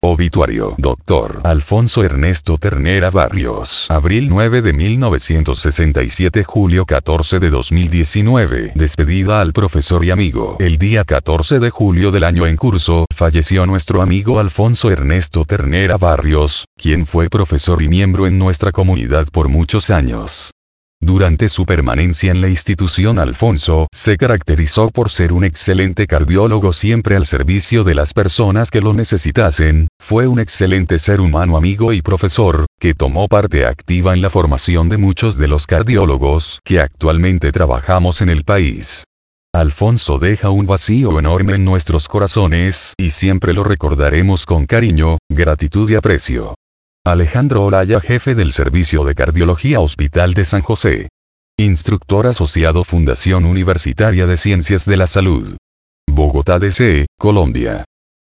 Obituario: Dr. Alfonso Ernesto Ternera Barrios. Abril 9 de 1967, julio 14 de 2019. Despedida al profesor y amigo. El día 14 de julio del año en curso, falleció nuestro amigo Alfonso Ernesto Ternera Barrios, quien fue profesor y miembro en nuestra comunidad por muchos años. Durante su permanencia en la institución, Alfonso se caracterizó por ser un excelente cardiólogo siempre al servicio de las personas que lo necesitasen. Fue un excelente ser humano, amigo y profesor, que tomó parte activa en la formación de muchos de los cardiólogos que actualmente trabajamos en el país. Alfonso deja un vacío enorme en nuestros corazones y siempre lo recordaremos con cariño, gratitud y aprecio. Alejandro Olaya, jefe del Servicio de Cardiología Hospital de San José. Instructor asociado, Fundación Universitaria de Ciencias de la Salud. Bogotá, D.C., Colombia.